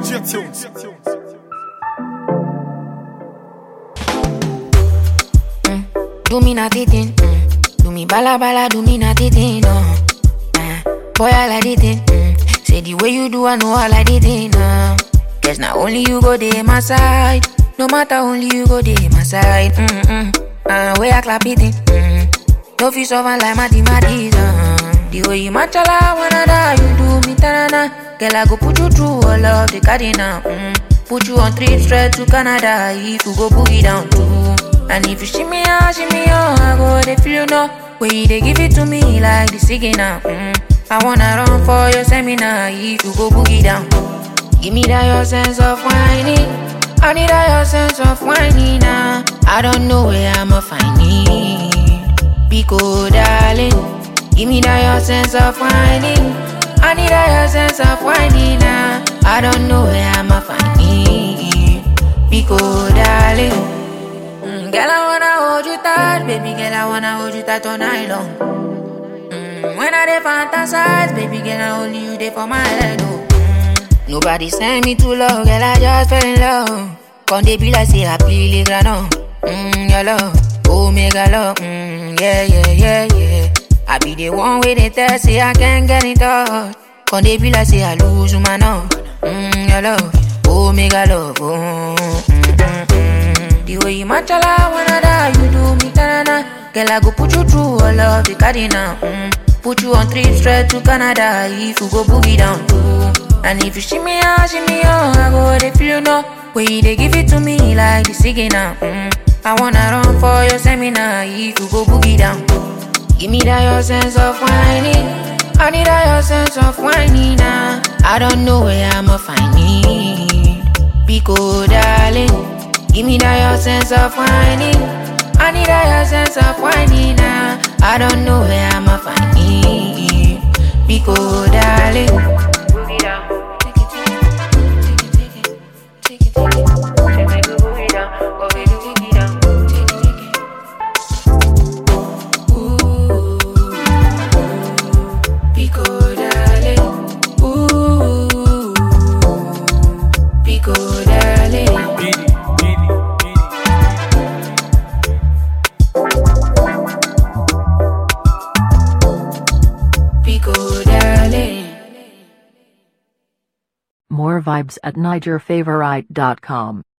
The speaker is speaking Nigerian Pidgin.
DJ Tunes. Do me naughty thing, do me bala bala, do me naughty thing, boy I like it thing, say the way you do I know I like it thing, Guess not only you go there my side, no matter only you go there my side, way I clap it thing, no fish over like mathematics, the way you matchala wanna die, you do me tanana, girl I go put you through all of the cardinal, put you on 3 straight to Canada, if you go boogie down too. And if you shimmy on, I go they feel you know. Way they give it to me like the signal. I wanna run for your seminar if you go boogie down. Give me that your sense of whining. I need that your sense of whining now. I don't know where I'ma find it. Pico darling. Give me that your sense of whining. I need that your sense of whining now. I don't know where I'ma find it. Pico darling. Girl, I wanna hold you tight, baby girl, I wanna hold you tight all night long. When I dey fantasize, baby girl, I only you dey for my head, oh. Nobody send me too low, girl, I just fell in love. Come they be like say I play the grano. Your love, omega love, yeah. I be the one with the test, say I can't get it touch. Come they be like say I lose my no. Your love, omega love, The way you matchala wanna die, you do me tanana. Girl, I go put you through all of the cardinal. Put you on 3 straight to Canada if you go boogie down too. And if you shimmy on, I go they feel you know. Way they give it to me like the signal. I wanna run for your seminar if you go boogie down. Give me that your sense of whining. I need that your sense of whining now. I don't know where I'ma find it. Pico darling. Give me that your sense of whining. I need that your sense of whining now. I don't know where I'ma find it. Pico darling. Boogie down. Take it. Take me to boogie down. Go baby boogie down. Take it. Ooh, Pico darling. Ooh, Pico darling. More vibes at NigerFavorite.com.